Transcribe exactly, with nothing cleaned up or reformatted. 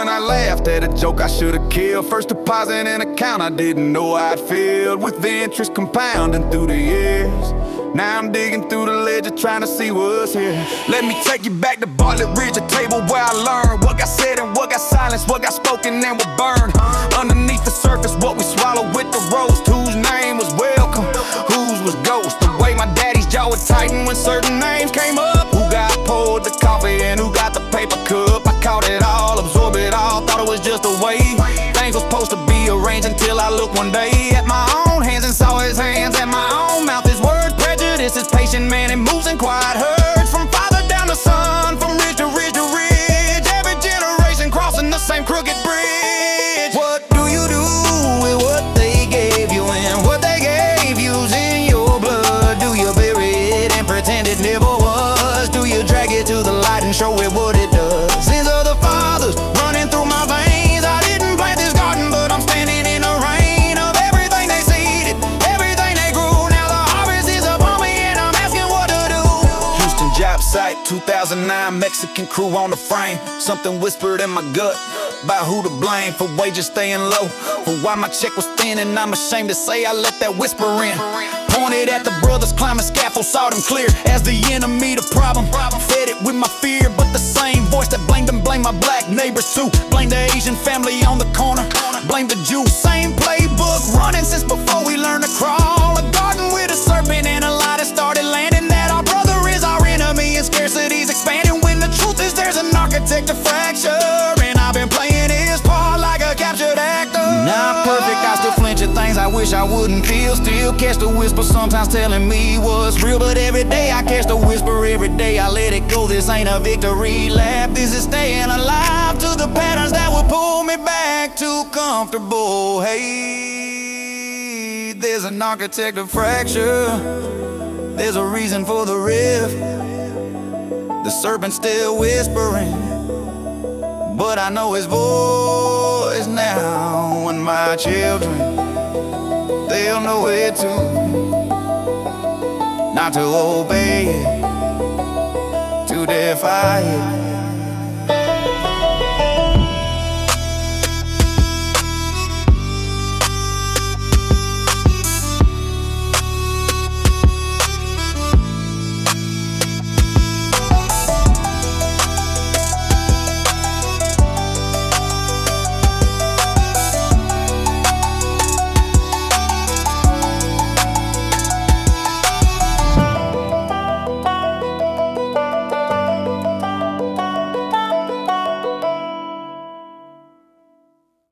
when I laughed at a joke I should've killed. First deposit in account I didn't know I'd filled, with the interest compounding through the years. Now I'm digging through the ledger trying to see what's here. Let me take you back to Bartlett Ridge, a table where I learned what got said and what got silenced, what got spoken and what burned. Underneath the surface, what we swallowed with the roast. Whose name was welcome, whose was ghost. The way my daddy's jaw would tighten when certain names came up. Who got poured the coffee and who got the paper cup. I caught it all, absorbed it all, thought it was just a way things were supposed to be arranged, until I looked one day at my own hands and saw his hands at my own mouth. His words, prejudice is patient, man, it moves in quiet herds. From father down to son, from ridge to ridge to ridge, every generation crossing the same crooked bridge. What do you do with what they gave you, and what they gave you's in your blood? Do you bury it and pretend it never was? Do you drag it to the light and show it what it does? Sins of the fathers running through my veins. I didn't plant this garden, but I'm standing in the rain of everything they seeded, everything they grew. Now the harvest is upon me and I'm asking what to do. Houston job site, two thousand nine, Mexican crew on the frame. Something whispered in my gut about who to blame for wages staying low, for why my check was thin, and I'm ashamed to say I let that whisper in. Pointed at the brothers climbing scaffold, saw them clear as the enemy, the problem. Fed it with my fear, but the same voice that blamed them blamed my black neighbors too. Blamed the Asian family on the corner, blamed the Jew. Same playbook running since before we learned to crawl. A garden with a serpent and a lie that started landing, that our brother is our enemy and scarcity's expanding. When the truth is there's an architect of fracture, and I've been playing his part like a captured actor. Not perfect, I still flinch at things I wish I wouldn't feel. Still catch the whisper sometimes telling me what's real, but every day I catch the whisper, every day I let it go. This ain't a victory lap, this is staying alive to the patterns that will pull me back too comfortable. Hey, there's an architect of fracture, there's a reason for the rift. The serpent's still whispering, but I know his voice now. And my children, they'll know it too. Not to obey it, to defy it.